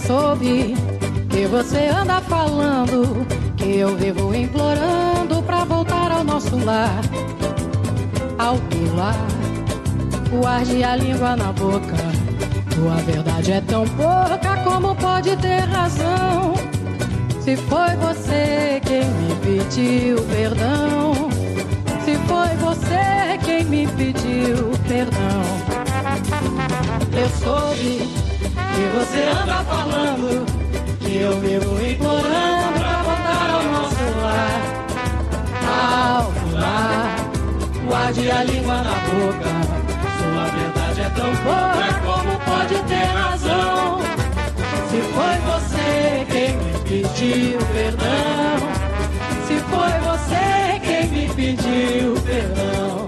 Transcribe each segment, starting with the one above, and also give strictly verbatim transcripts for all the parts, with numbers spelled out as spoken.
soube que você anda falando, que eu vivo implorando pra voltar ao nosso lar. Ao pular, guarde a língua na boca. Tua verdade é tão pouca, como pode ter razão? Se foi você quem me pediu perdão, se foi você quem me pediu perdão. Eu soube que você anda falando, que eu vivo implorando pra voltar ao nosso lar. Ao pular, guarde a língua na boca. Sua verdade é tão pouca, como pode ter razão? Se foi você quem me pediu perdão, se foi você quem me pediu perdão.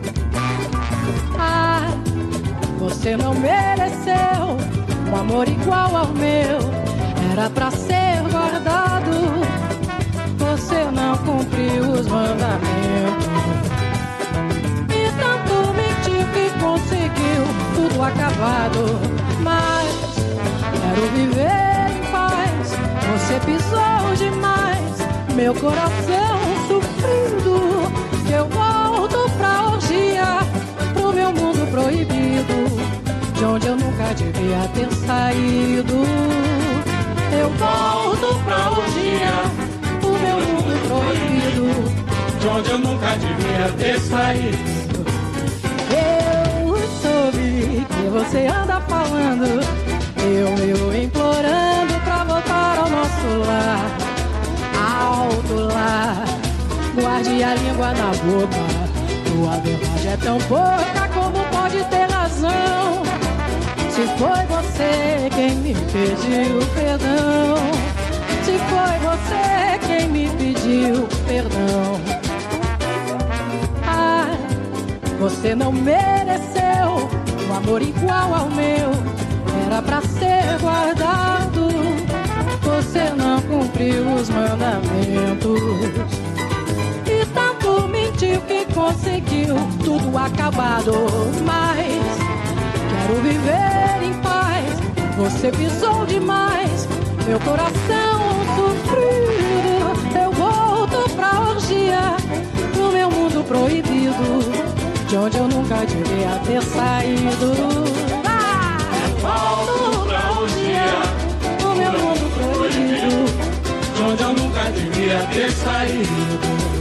Ah, você não mereceu um amor igual ao meu, era pra ser guardado. Você não cumpriu os mandamentos e tanto mentiu que conseguiu tudo acabado. Mas quero viver em paz, você pisou demais meu coração sofrido. Eu volto pra orgia, pro meu mundo proibido, de onde eu nunca devia ter saído. Eu volto pra orgia, pro meu mundo proibido, de onde eu nunca devia ter saído. Eu soube que você anda falando, eu vivo implorando pra voltar ao nosso lar. Alto lá, guarde a língua na boca. Tua verdade é tão pouca, como pode ter razão? Se foi você quem me pediu perdão, se foi você quem me pediu perdão. Ah, você não mereceu um amor igual ao meu, era pra ser guardado. Você não cumpriu os mandamentos e tanto mentiu que conseguiu tudo acabado. Mas quero viver em paz, você pisou demais meu coração sofrido. Eu volto pra orgia, pro meu mundo proibido, de onde eu nunca devia ter saído. Ah, eu volto pra orgia, pro meu mundo proibido, de onde eu nunca devia ter saído.